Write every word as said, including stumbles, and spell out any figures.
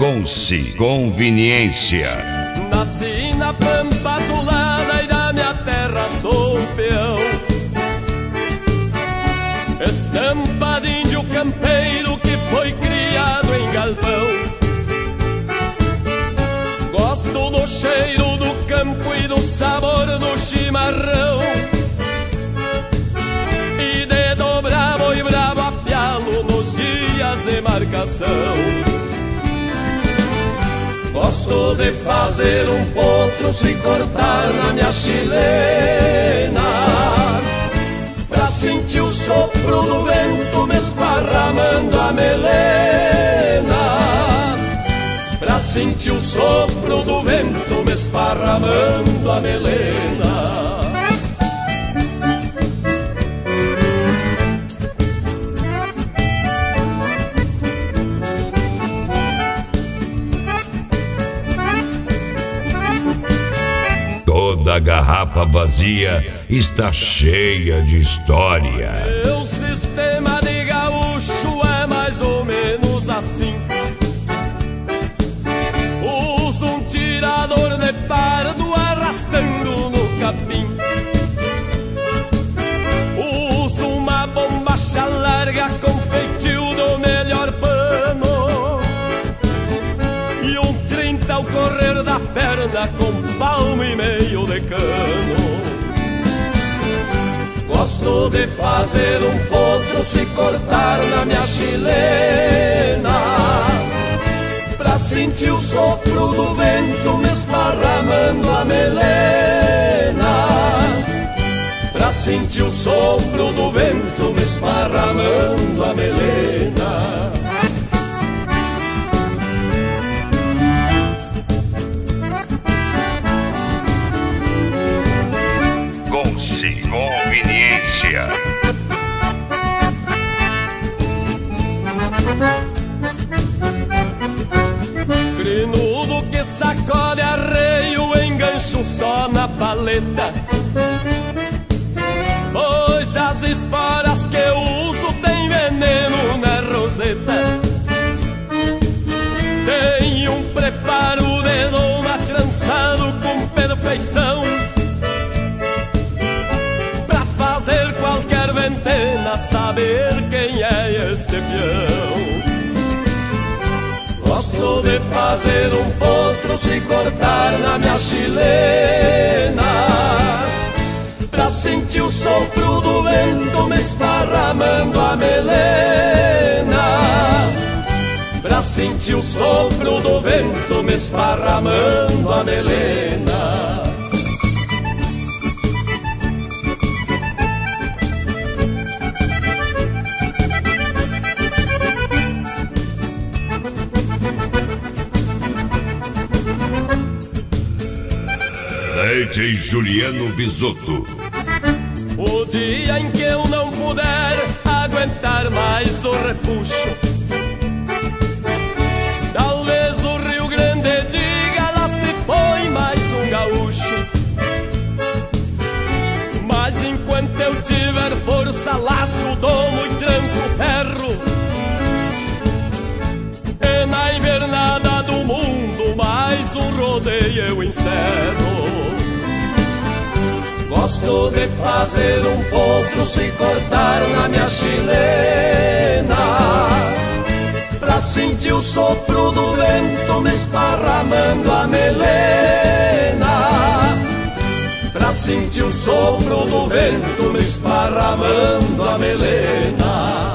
Conci, conveniência. Nasci na pampa azulada e da minha terra sou peão. Estampa de índio campeiro que foi criado em galpão. Gosto do cheiro do campo e do sabor do chimarrão. E de dobrar boi bravo a pialo nos dias de marcação. Gosto de fazer um potro se cortar na minha chilena, pra sentir o sopro do vento me esparramando a melena. Pra sentir o sopro do vento me esparramando a melena. Toda garrafa vazia está cheia de história. Meu sistema de gaúcho é mais ou menos assim. Uso um tirador de pardo arrastando no capim. Uso uma bombacha larga com feitio do melhor pano. E um trinta ao correr da perna com palmo e meio de cano. Gosto de fazer um potro se cortar na minha chilena, pra sentir o sopro do vento me esparramando a melena. Pra sentir o sopro do vento me esparramando a melena. Conci, conveniência. Grinudo que sacode arreio, engancho só na paleta. Pois as esporas que eu uso tem veneno na roseta. Tem um preparo de doma trançado com perfeição, pra fazer qualquer ventena saber quem é este peão. Gosto de fazer um potro se cortar na minha chilena, pra sentir o sopro do vento me esparramando a melena. Pra sentir o sopro do vento me esparramando a melena. Leite Juliano Bisotto. O dia em que eu não puder aguentar mais o repuxo, talvez o Rio Grande diga lá se foi mais um gaúcho. Mas enquanto eu tiver força, laço, domo e tranço ferro, e na invernada do mundo mais um rodeio eu encerro. Gosto de fazer um potro se cortar na minha chilena, pra sentir o sopro do vento me esparramando a melena. Pra sentir o sopro do vento me esparramando a melena.